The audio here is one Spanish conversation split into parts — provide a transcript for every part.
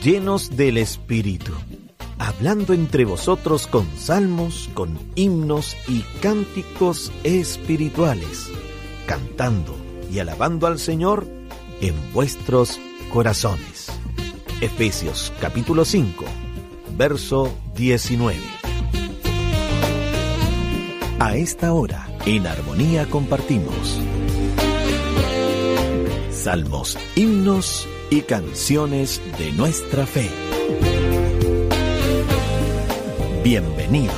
llenos del Espíritu, hablando entre vosotros con salmos, con himnos y cánticos espirituales, cantando y alabando al Señor en vuestros corazones. Efesios capítulo 5, verso 19. A esta hora, en armonía compartimos salmos, himnos y canciones de nuestra fe. Bienvenidos.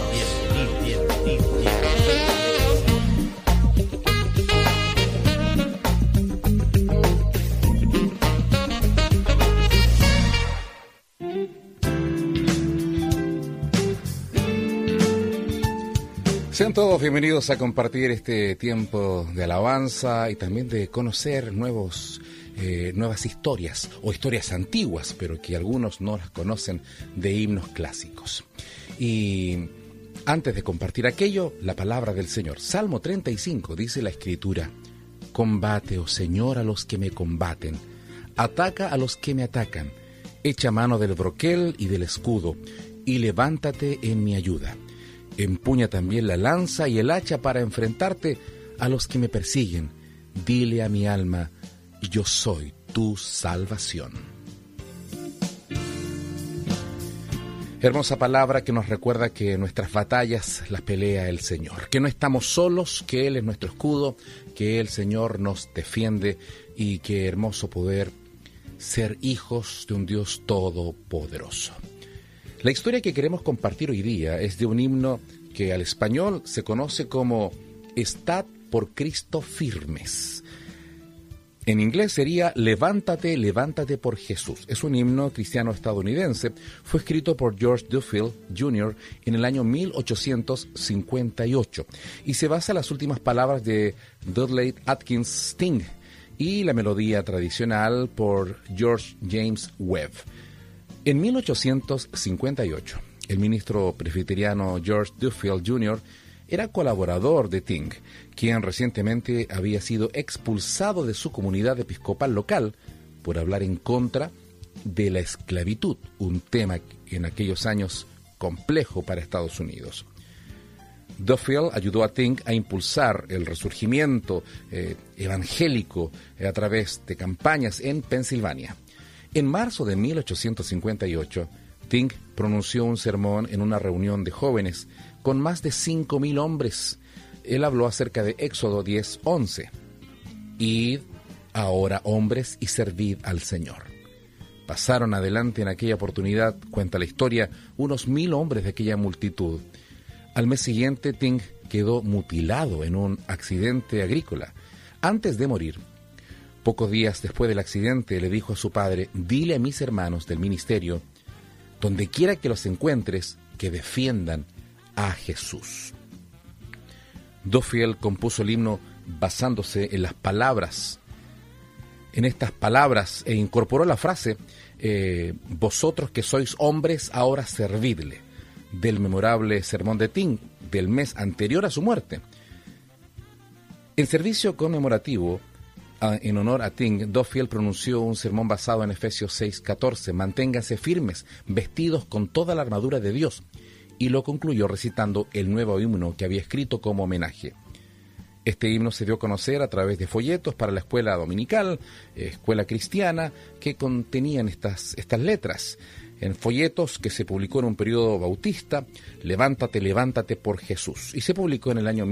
Sean todos bienvenidos a compartir este tiempo de alabanza y también de conocer nuevas historias o historias antiguas, pero que algunos no las conocen, de himnos clásicos. Y antes de compartir aquello, la palabra del Señor. Salmo 35 dice la Escritura: combate, oh Señor, a los que me combaten, ataca a los que me atacan, echa mano del broquel y del escudo, y levántate en mi ayuda. Empuña también la lanza y el hacha para enfrentarte a los que me persiguen. Dile a mi alma: yo soy tu salvación. Hermosa palabra que nos recuerda que nuestras batallas las pelea el Señor, que no estamos solos, que Él es nuestro escudo, que el Señor nos defiende, y qué hermoso poder ser hijos de un Dios todopoderoso. La historia que queremos compartir hoy día es de un himno que al español se conoce como Estad por Cristo firmes. En inglés sería Levántate, levántate por Jesús. Es un himno cristiano estadounidense. Fue escrito por George Duffield Jr. en el año 1858 y se basa en las últimas palabras de Dudley Atkins Sting y la melodía tradicional por George James Webb. En 1858, el ministro presbiteriano George Duffield Jr. era colaborador de Tyng, quien recientemente había sido expulsado de su comunidad episcopal local por hablar en contra de la esclavitud, un tema en aquellos años complejo para Estados Unidos. Duffield ayudó a Tyng a impulsar el resurgimiento evangélico a través de campañas en Pensilvania. En marzo de 1858, Tyng pronunció un sermón en una reunión de jóvenes con más de 5,000 hombres. Él habló acerca de Éxodo 10:11. Id ahora, hombres, y servid al Señor. Pasaron adelante en aquella oportunidad, cuenta la historia, unos 1,000 hombres de aquella multitud. Al mes siguiente, Tyng quedó mutilado en un accidente agrícola. Antes de morir, pocos días después del accidente, le dijo a su padre: dile a mis hermanos del ministerio, donde quiera que los encuentres, que defiendan a Jesús. Duffield compuso el himno basándose en las palabras, en estas palabras, e incorporó la frase: vosotros que sois hombres, ahora servidle, del memorable sermón de Tyng del mes anterior a su muerte. En servicio conmemorativo en honor a Tyng, Duffield pronunció un sermón basado en Efesios 6:14, manténganse firmes, vestidos con toda la armadura de Dios, y lo concluyó recitando el nuevo himno que había escrito como homenaje. Este himno se dio a conocer a través de folletos para la escuela dominical, escuela cristiana, que contenían estas letras. En folletos que se publicó en un periodo bautista: levántate, levántate por Jesús, y se publicó en el año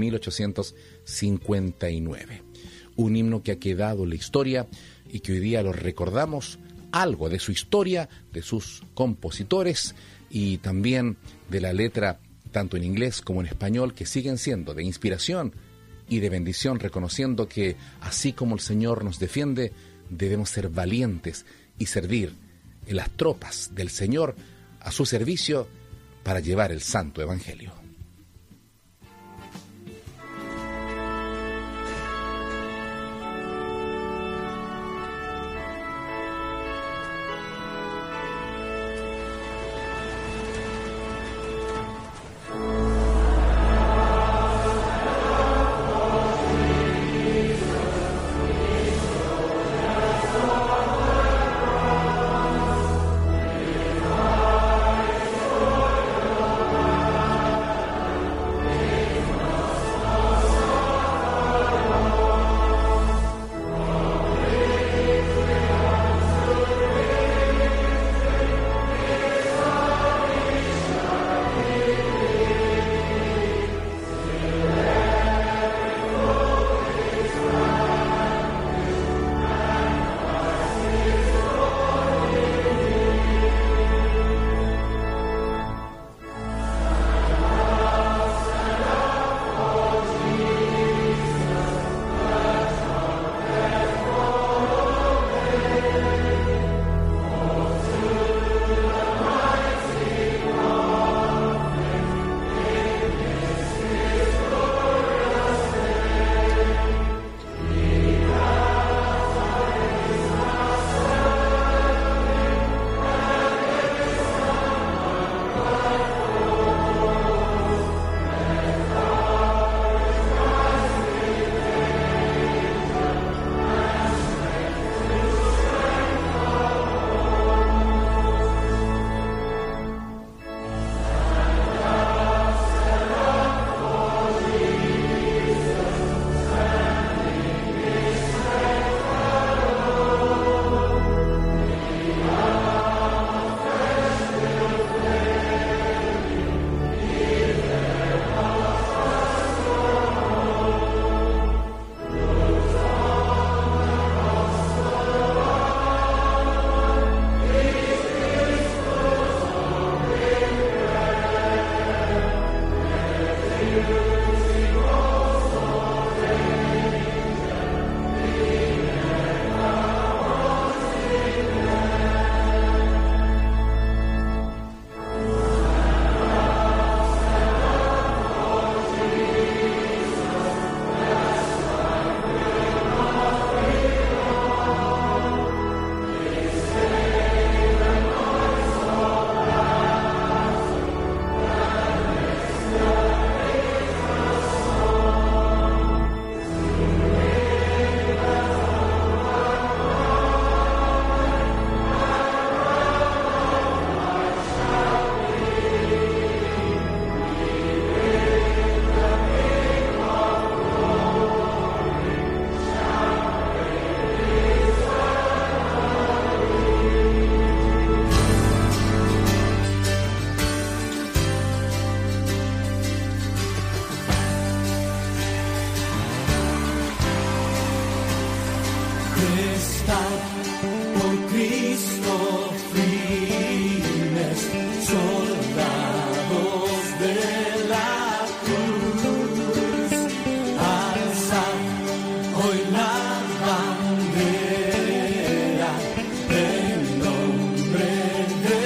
1859. Un himno que ha quedado en la historia y que hoy día lo recordamos, algo de su historia, de sus compositores y también de la letra, tanto en inglés como en español, que siguen siendo de inspiración y de bendición, reconociendo que así como el Señor nos defiende, debemos ser valientes y servir en las tropas del Señor a su servicio para llevar el santo evangelio. por Cristo firmes, soldados de la cruz, alzad hoy la bandera del nombre de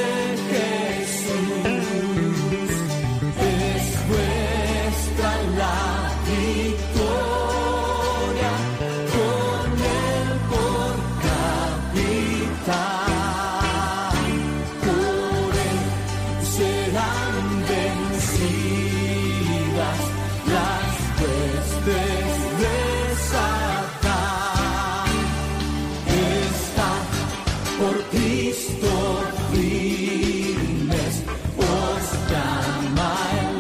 Jesús. Es vuestra la victoria, con él por capitán, por él serán vencidas las huestes de Satán. Está por Cristo firmes, os llama el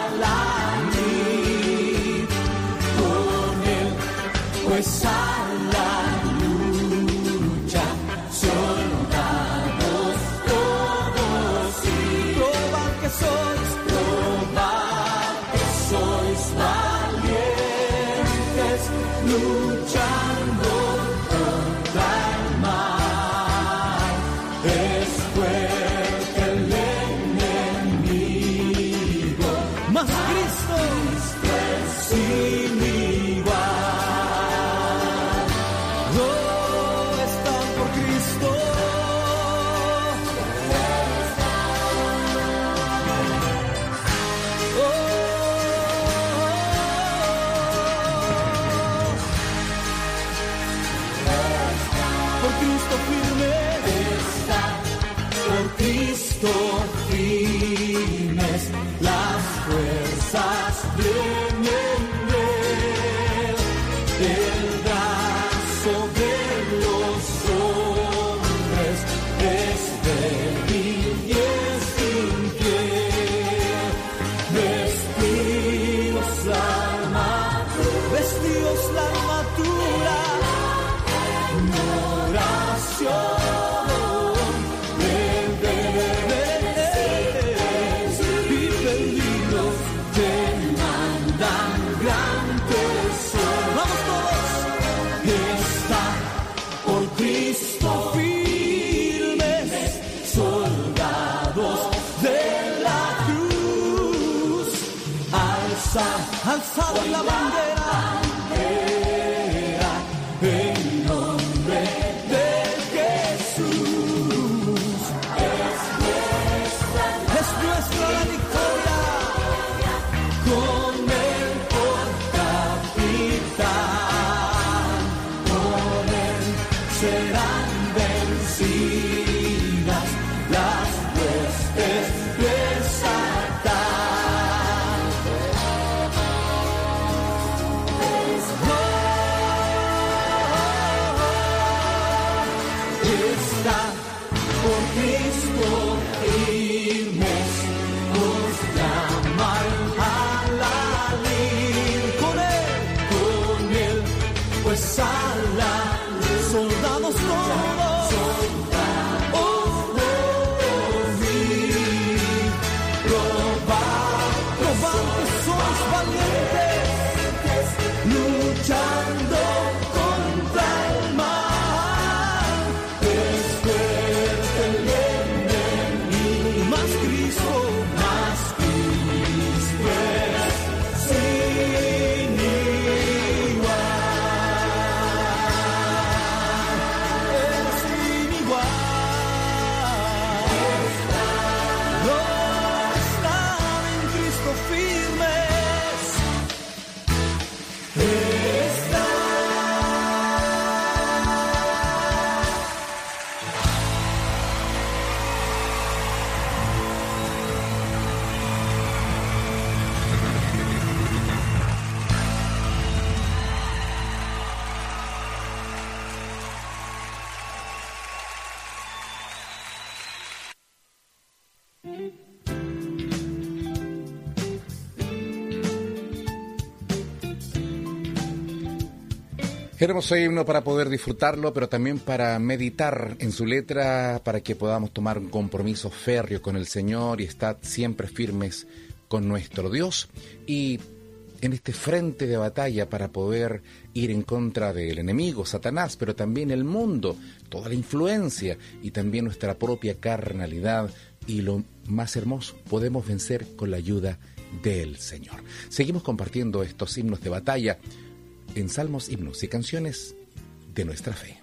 alabir, con él pues a la lucha, soldados todos, y probad que sois valientes, luchando contra el mal. Es fuerte el enemigo, mas Cristo es sin igual. Oh, están por Cristo. Por Cristo firme, está por Cristo firmes, las fuerzas vienen de él, el brazo de los hombres es débil y es infiel. Vestidos la armadura, oración, y peligros demandan gran tesoro. Vamos todos, está por Cristo firmes, soldados de la cruz, alzad la bandera, en nombre de Jesús. Es nuestra la victoria, con él por capitán, con él serán vencidas las huestes de Satán. Está por Cristo firmes, nos llama al alabir, con él, pues a la soldados todos, probad que sois valientes, luchando contra el mal. Es fuerte el enemigo, más Cristo es sin igual. Es sin igual. No están en Cristo firmes. Hermoso himno para poder disfrutarlo, pero también para meditar en su letra, para que podamos tomar un compromiso férreo con el Señor y estar siempre firmes con nuestro Dios. Y en este frente de batalla para poder ir en contra del enemigo, Satanás, pero también el mundo, toda la influencia y también nuestra propia carnalidad. Y lo más hermoso, podemos vencer con la ayuda del Señor. Seguimos compartiendo estos himnos de batalla en salmos, himnos y canciones de nuestra fe.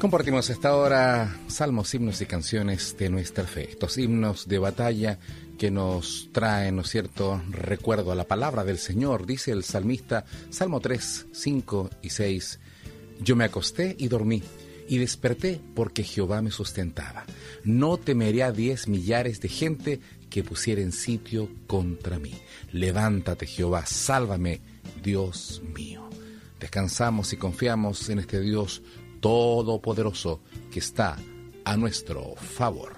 Compartimos esta hora salmos, himnos y canciones de nuestra fe. Estos himnos de batalla que nos traen, ¿no es cierto?, recuerdo a la palabra del Señor. Dice el salmista, Salmo 3, 5 y 6, yo me acosté y dormí, y desperté porque Jehová me sustentaba. No temeré a 10 millares de gente que pusieren sitio contra mí. Levántate, Jehová, sálvame, Dios mío. Descansamos y confiamos en este Dios todopoderoso que está a nuestro favor.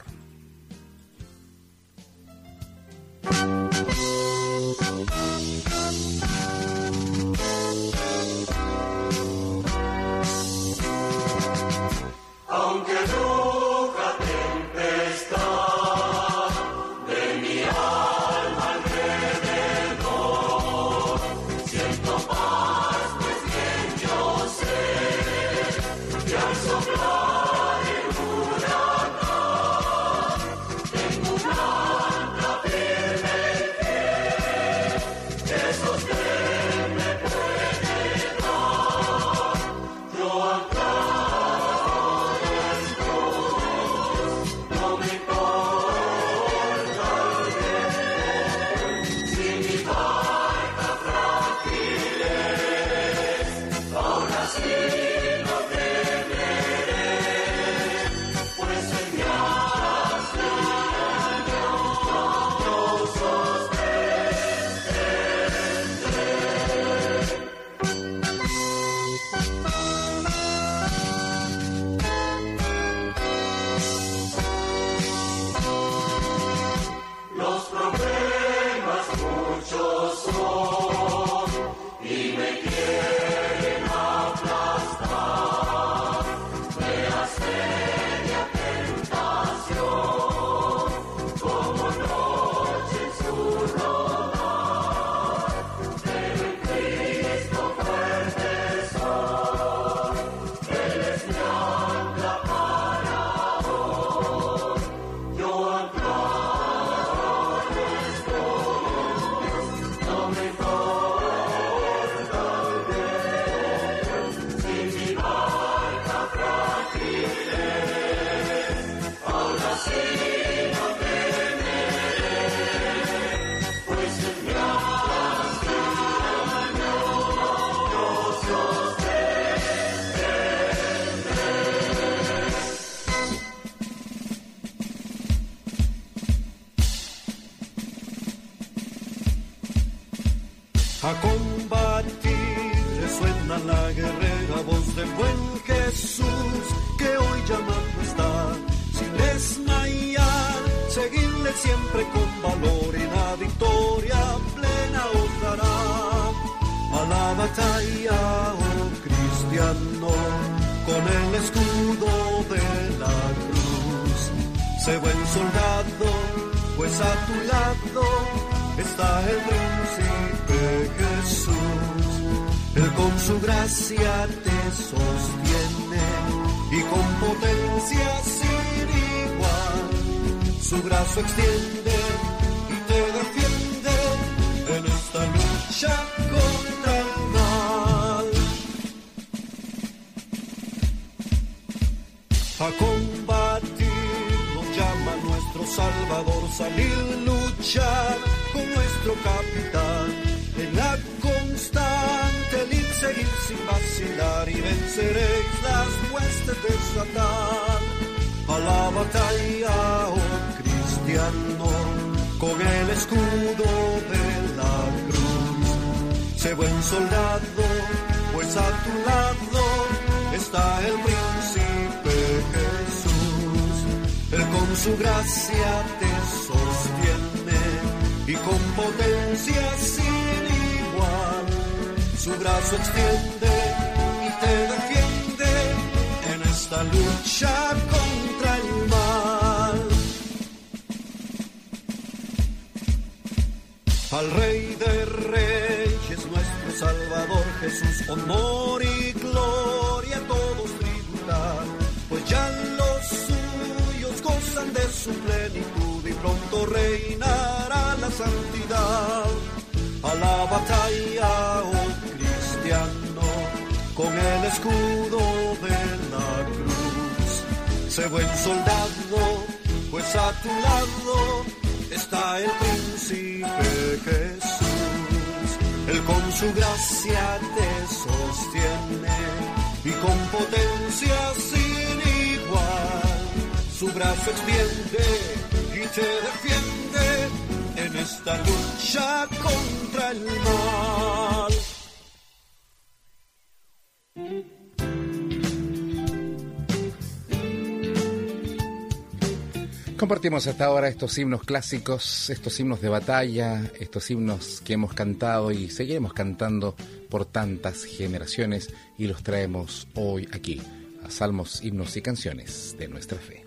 Aunque ruja tempestad de mi alma alrededor, siento paz, pues bien yo sé que al soplar el huracán tengo un ancla firme que sostén me puede dar. Yo a combatir resuena la guerrera voz del buen Jesús que hoy llamando está sin desmayar, seguirle siempre con valor y la victoria plena os dará. A la batalla, oh cristiano, con el escudo de la cruz, sé buen soldado, pues a tu lado está el príncipe Jesús. Él con su gracia te sostiene y con potencia sin igual su brazo extiende y te defiende en esta lucha contra el mal. A combatir nos llama nuestro Salvador, salir luchar con nuestro capitán, en la constante lid seguir sin vacilar y venceréis las huestes de Satán. A la batalla, oh cristiano, con el escudo de la cruz, sé buen soldado, pues a tu lado está el príncipe Jesús. Él con su gracia te sostiene y con potencia sin igual su brazo extiende y te defiende en esta lucha contra el mal. Al Rey de Reyes, nuestro Salvador Jesús, honor y gloria a todos tributar, pues ya los suyos gozan de su plenitud y pronto reinará la santidad. A la batalla, oh cristiano, con el escudo de la cruz, sé buen soldado, pues a tu lado está el príncipe Jesús. Él con su gracia te sostiene y con potencia sin igual su brazo extiende y te defiende en esta lucha contra el mal. Compartimos hasta ahora estos himnos clásicos, estos himnos de batalla, estos himnos que hemos cantado y seguiremos cantando por tantas generaciones y los traemos hoy aquí, a Salmos, Himnos y Canciones de Nuestra Fe.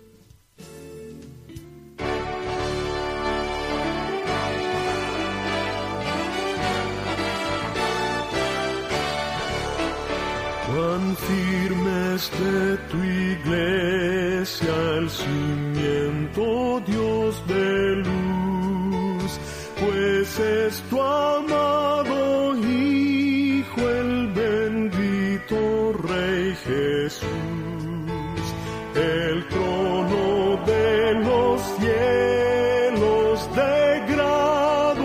Cuán firme es de tu iglesia el cimiento, Dios de luz, pues es tu amado Hijo, el bendito Rey Jesús, el trono de los cielos de grado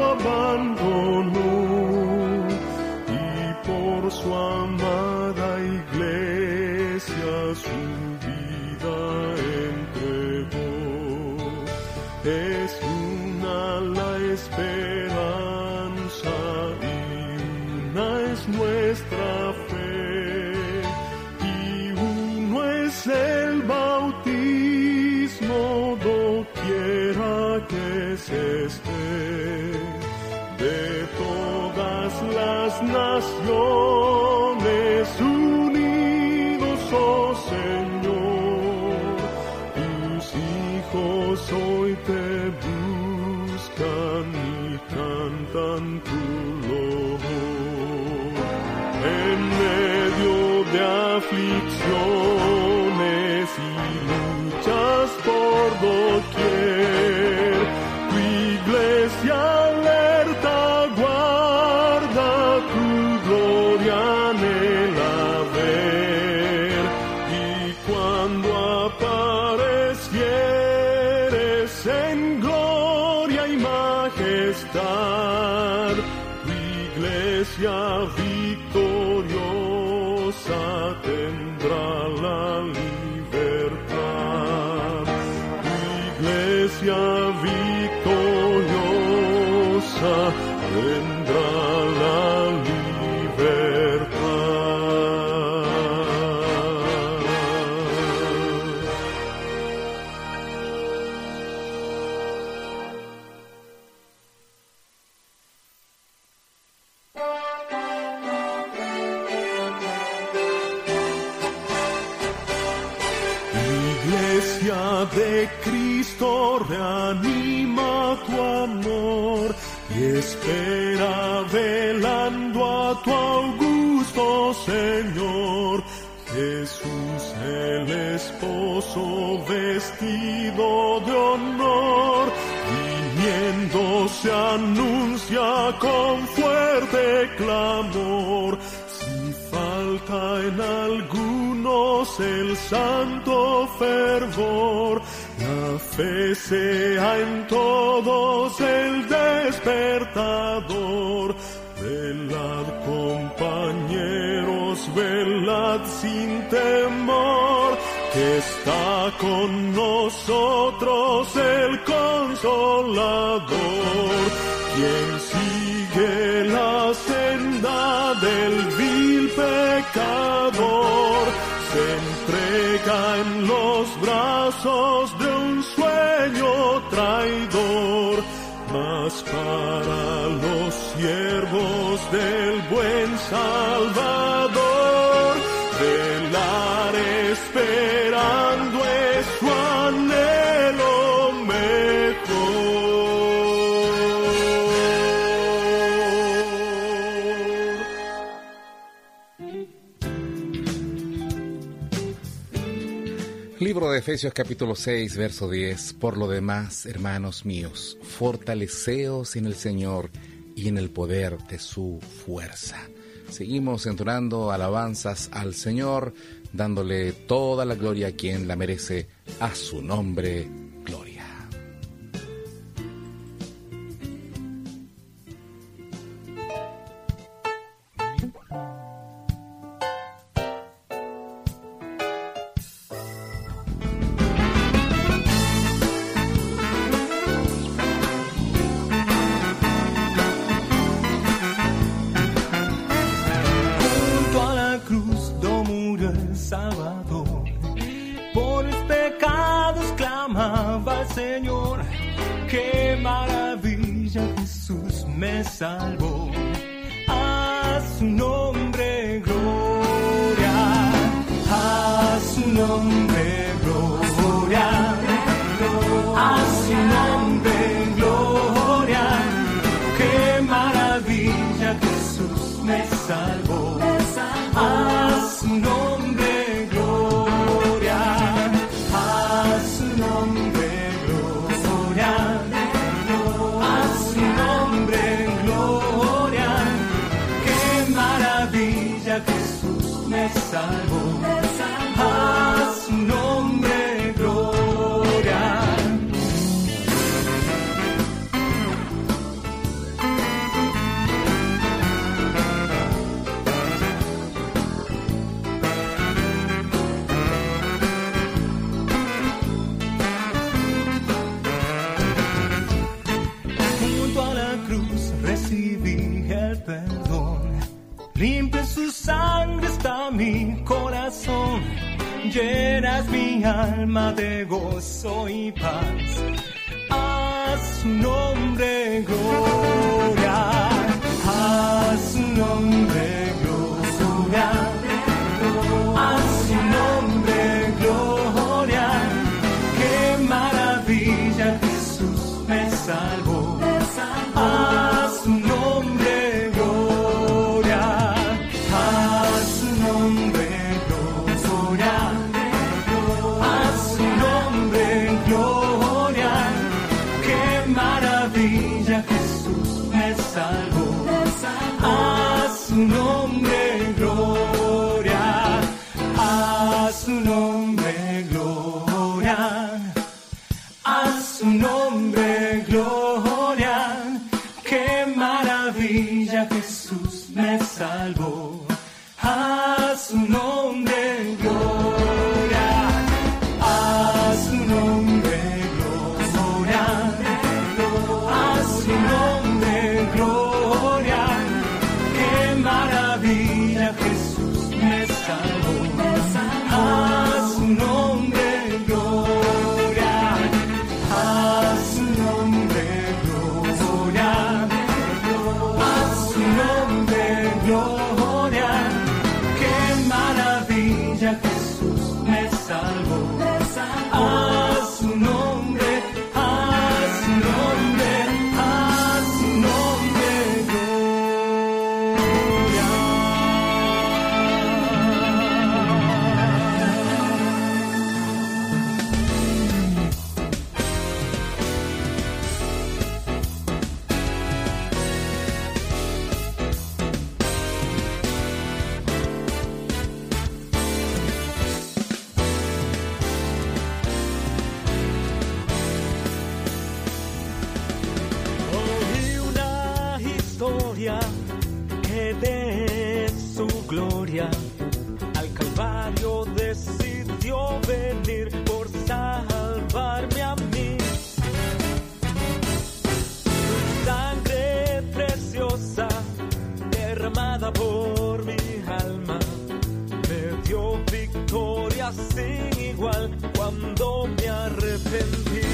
abandonó y por su amada iglesia su vida entregó. Es una la esperanza y una es nuestra fe y uno es el bautismo doquiera que se esté de todas las naciones unidos, oh Señor, tus hijos hoy te buscan y cantan tu loor. En medio de aflicciones y luchas por doquier, tu iglesia alerta guarda, tu gloria anhela ver, y cuando aparecieres en gloria y majestad, tu iglesia victoriosa tendrá la libertad. Tu iglesia victoriosa tendrá la libertad. Iglesia de Cristo, reanima tu amor y espera velando a tu augusto Señor. Jesús el esposo vestido de honor, viniendo se anuncia con fuerte clamor. Si falta en algunos el santo fervor, la fe sea en todos el despertador. Velad, compañeros, velad sin temor, que está con nosotros el Consolador, quien sigue la senda del vil pecador, se entrega en los brazos de un sueño traidor. Mas para los siervos del buen Salvador, velar esperando es su anhelo mejor. Libro de Efesios capítulo 6, verso 10. Por lo demás, hermanos míos, fortaleceos en el Señor y en el poder de su fuerza. Seguimos entonando alabanzas al Señor dándole toda la gloria a quien la merece. A su nombre, gloria. Señor, qué maravilla, Jesús me salvó. A su nombre gloria, a su nombre gloria, a su nombre gloria. Qué maravilla, Jesús me salvó. A su nombre gloria, a su nombre. Jesús me salvó, a su nombre gloria. Junto a la cruz recibí el perdón. Limpia su sangre está mi corazón, llenas mi alma de gozo y paz. A su nombre gloria, a su nombre gloria, a su nombre gloria. Qué maravilla, Jesús me salvó. A su nombre gloria. Jesús me salvó, a su nombre gloria, a su nombre gloria, a su nombre gloria. Qué maravilla, Jesús me salvó, a su nombre gloria, a su nombre gloria. Su nombre, gloria, qué maravilla, Jesús me salvó. A su nombre, gloria, a su nombre, gloria, a su nombre, gloria, qué maravilla, Jesús me salvó. A su nombre, a su nombre. Que de su gloria al Calvario decidió venir por salvarme a mí. Su sangre preciosa derramada por mi alma me dio victoria sin igual cuando me arrepentí.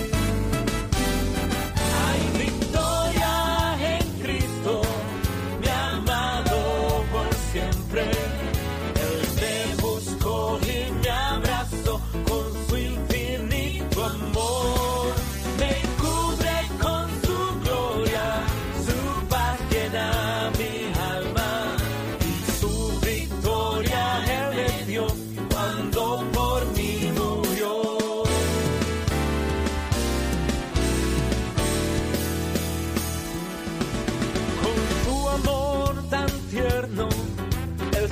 Hay victoria en Cristo, mi amado por siempre. Él me buscó y me abrazó.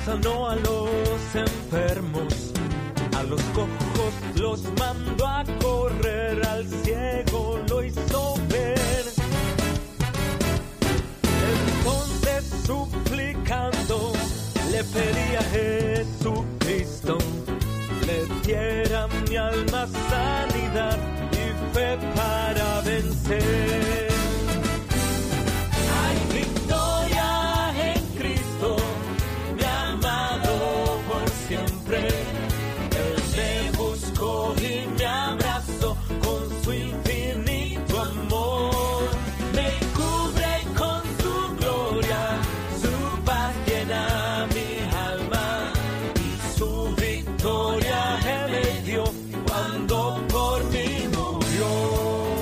sanó a los enfermos, a los cojos los mandó a correr, al ciego lo hizo ver. Entonces suplicando le pedí a Jesucristo le diera mi alma sanidad y fe para vencer. Hay victoria en Cristo, mi amado por siempre. Él me buscó y me abrazó con su infinito amor. Me cubre con su gloria, su paz llena mi alma y su victoria Él me dio cuando por mí murió.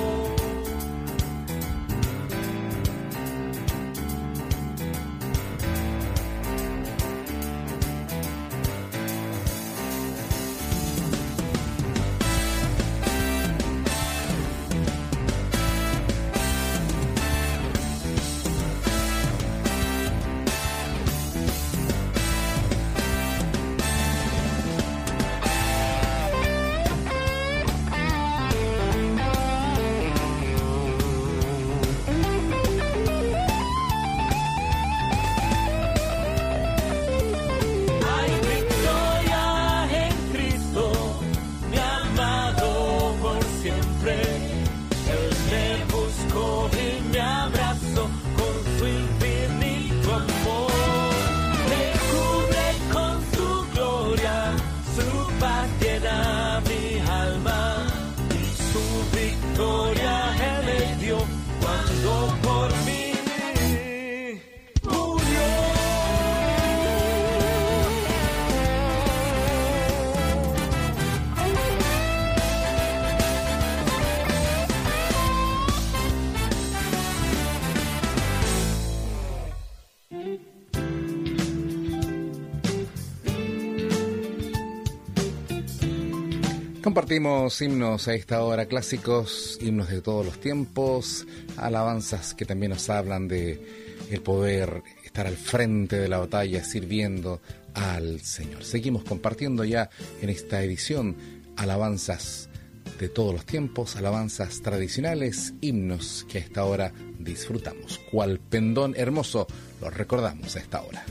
Compartimos himnos a esta hora, clásicos, himnos de todos los tiempos, alabanzas que también nos hablan de el poder estar al frente de la batalla sirviendo al Señor. Seguimos compartiendo ya en esta edición alabanzas de todos los tiempos, alabanzas tradicionales, himnos que a esta hora disfrutamos. Cual pendón hermoso los recordamos a esta hora.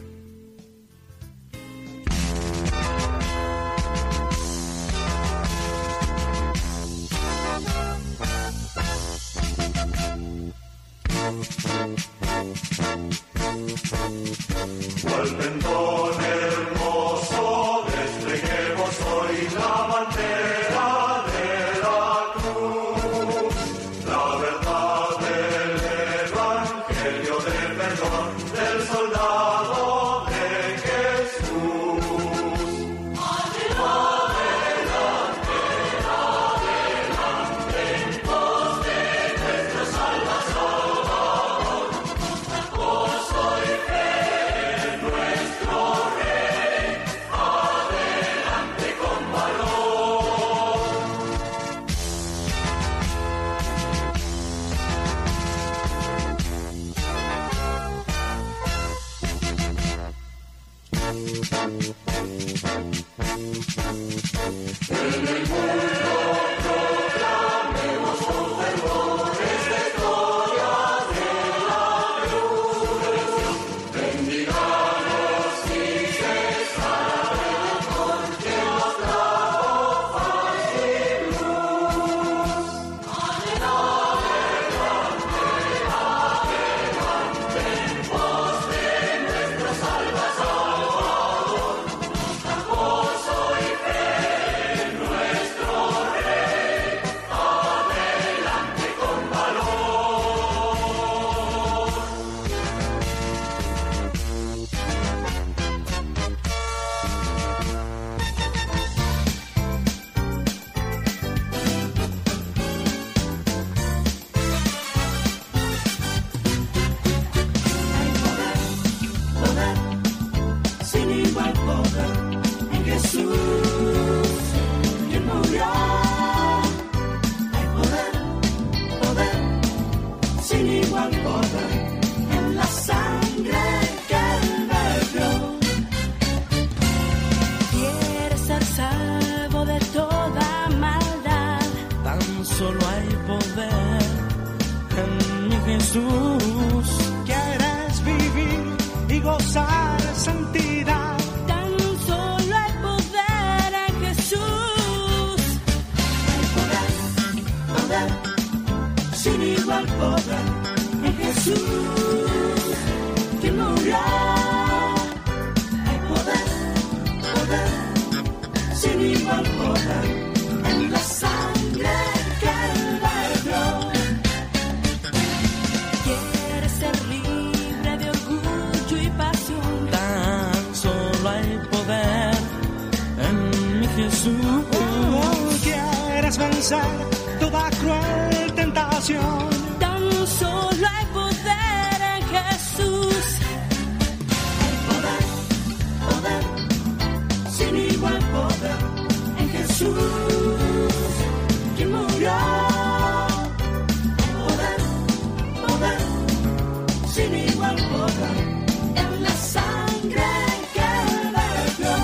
Cual pendón hermoso, despleguemos hoy la bandera de la cruz, la verdad del evangelio de perdón del soldado de Jesús. Adelante, adelante, en pos de nuestro Salvador, gozo y fe en nuestro Rey, adelante con valor. En el mundo proclamemos con fervor esta historia de la resurrección. Bendigamos sin cesar al Redentor que nos trajo paz y luz. Adelante, adelante, en pos de nuestro Salvador, gozo y fe en nuestro Rey, adelante con valor. Poder, sin igual poder en Jesús, quien murió. Hay poder, sin igual poder en la sangre que Él vertió. Jesús. Quieres vivir y gozar santidad. Tan solo hay poder en Jesús. Hay poder, poder, sin igual poder en Jesús, que murió. Hay poder, poder, sin igual poder en la sangre que Él vertió. Quieres ser libre de orgullo y pasión. Tan solo hay poder en mi Jesús. Quieres vencer toda cruel tentación. Tan solo hay poder en Jesús. Hay poder, poder, sin igual poder en Jesús, que murió. Hay poder, poder, sin igual poder en la sangre que Él vertió.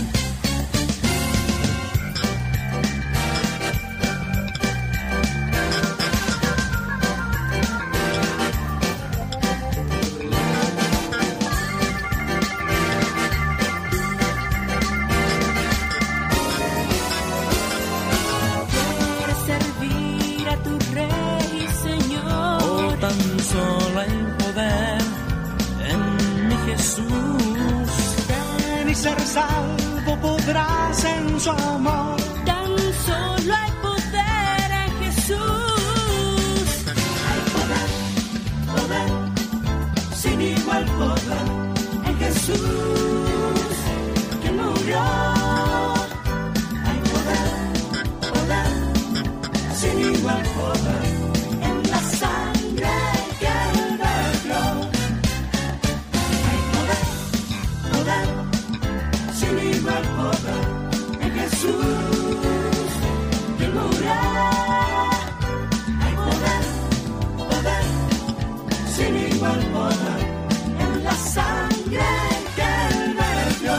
Quieres servir a tu Rey y Señor. Oh, tan solo hay poder en mi Jesús. Ven y ser salvo podrás en su amor. Tan solo hay poder en Jesús. Hay poder, poder, sin igual poder en Jesús, que murió. Hay poder, poder, sin igual poder en la sangre que Él vertió. Hay poder, poder, sin igual poder en Jesús, que murió. Hay poder, poder, sin igual poder en la sangre que Él vertió.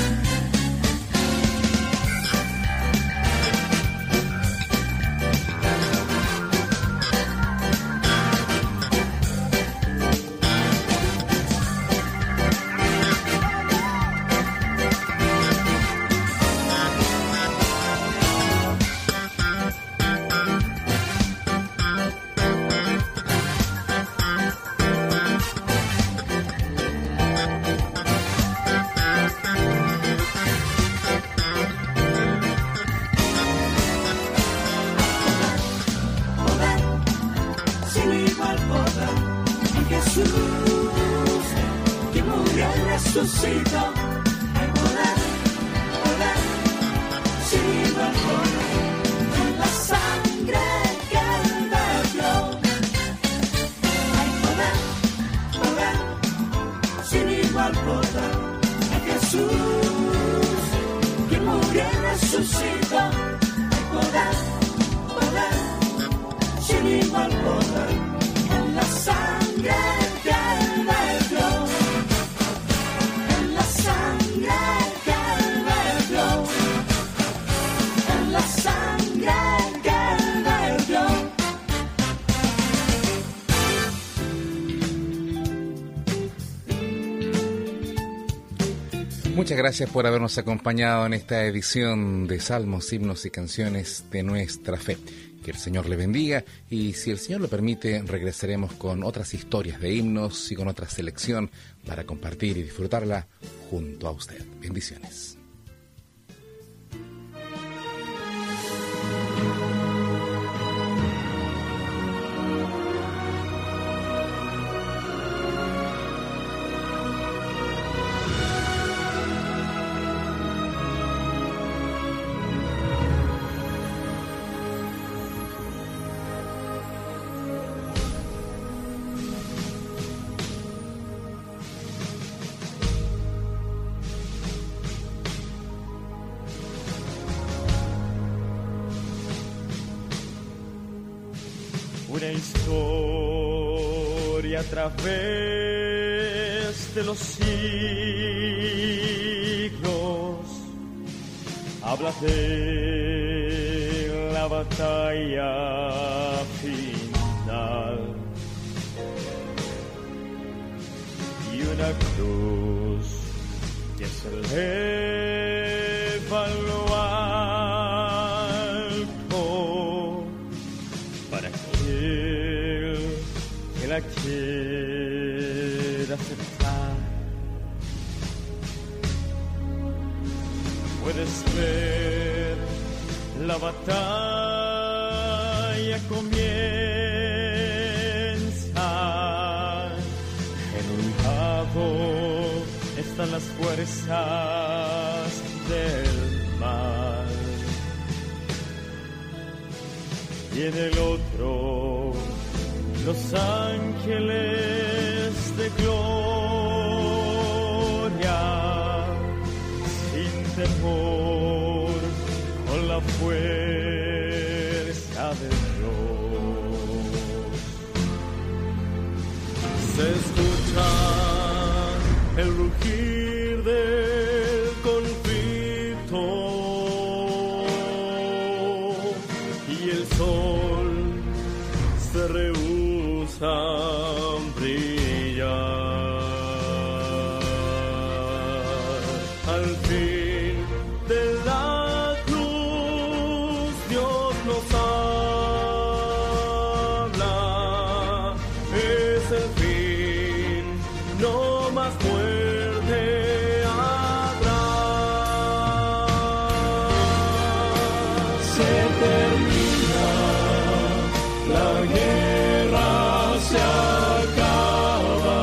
Poder, sin igual poder en Jesús, que murió y resucitó. Hay poder, poder, sin igual poder en la sangre que Él vertió. Hay poder, poder, sin igual poder en Jesús, que murió y resucitó. Hay poder, poder, sin igual poder en la sangre que Él vertió. En la sangre que Él vertió. En la sangre que Él vertió. Muchas gracias por habernos acompañado en esta edición de Salmos, Himnos y Canciones de Nuestra Fe. Que el Señor le bendiga y, si el Señor lo permite, regresaremos con otras historias de himnos y con otra selección para compartir y disfrutarla junto a usted. Bendiciones. Una historia a través de los siglos habla de la batalla final. la cruz que se eleva a lo alto para aquel que la quiera aceptar. Puedes ver la batalla comienza. En un lado están las fuerzas del mal y en el otro los ángeles de gloria, sin temor, con la fuerza de Dios. Se escucha el rugir del conflicto y el sol se rehúsa a brillar. Al fin de la cruz Dios nos habla, es el fin, no más muerte habrá. Se termina la guerra, se acaba,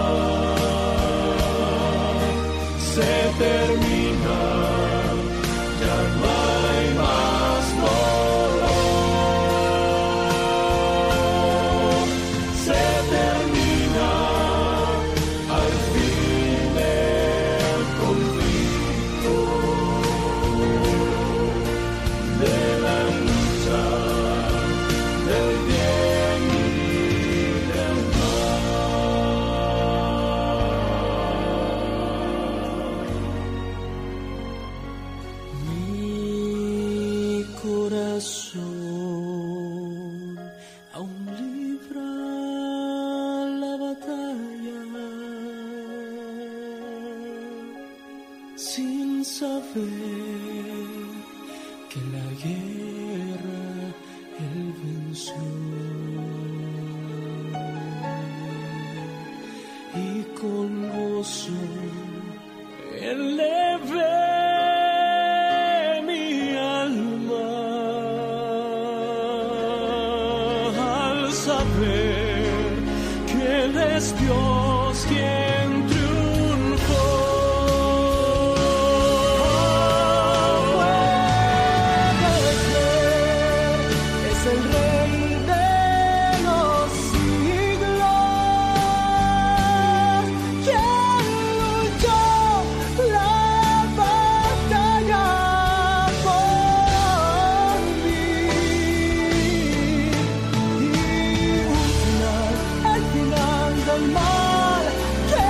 se termina, ya no hay más dolor. Se termina al fin el conflicto de la lucha del bien y del Mi corazón aún libra la batalla sin saber que la guerra él venció y con gozo eleve mi alma al saber que Él es Dios quien triunfó. Puedes ver, es el Rey de los siglos, quien luchó la batalla por mí. Y un final, el final del mal que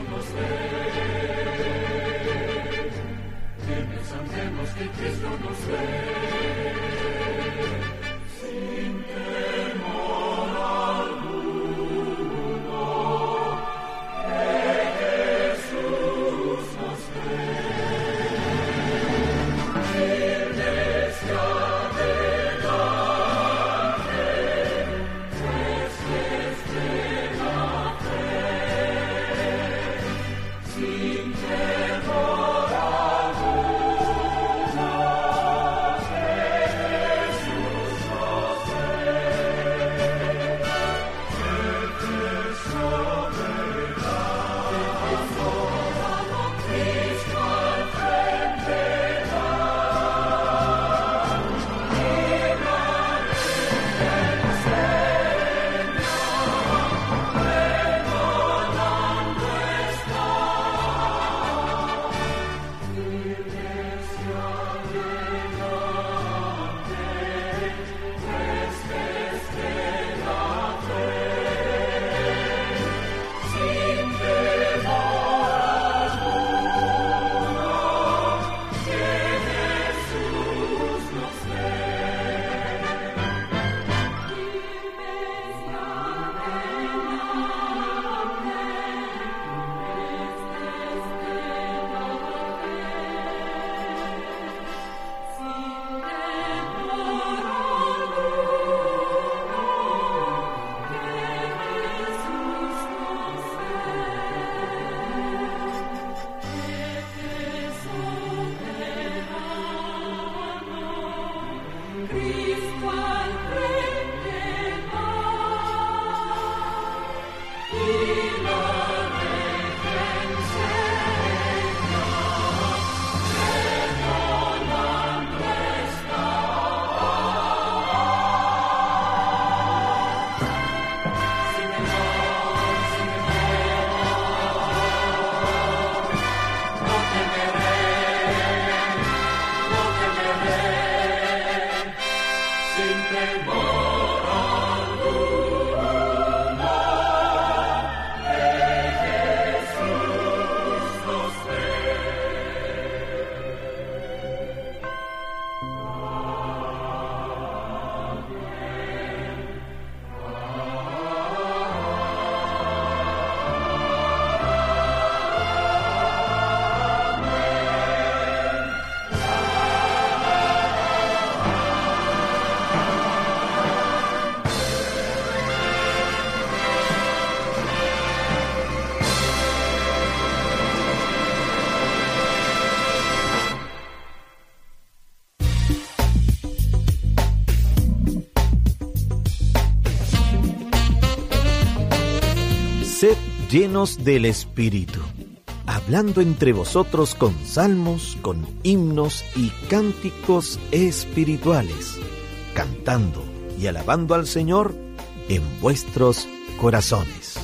Sed llenos del Espíritu, hablando entre vosotros con salmos, con himnos y cánticos espirituales, cantando y alabando al Señor en vuestros corazones.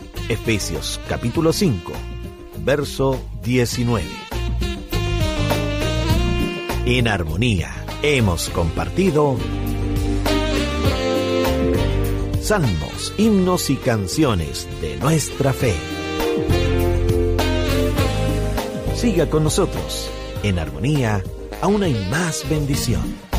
Efesios capítulo 5, verso 19. En armonía hemos compartido salmos, himnos y canciones de nuestra fe. Siga con nosotros. En armonía aún hay más bendición.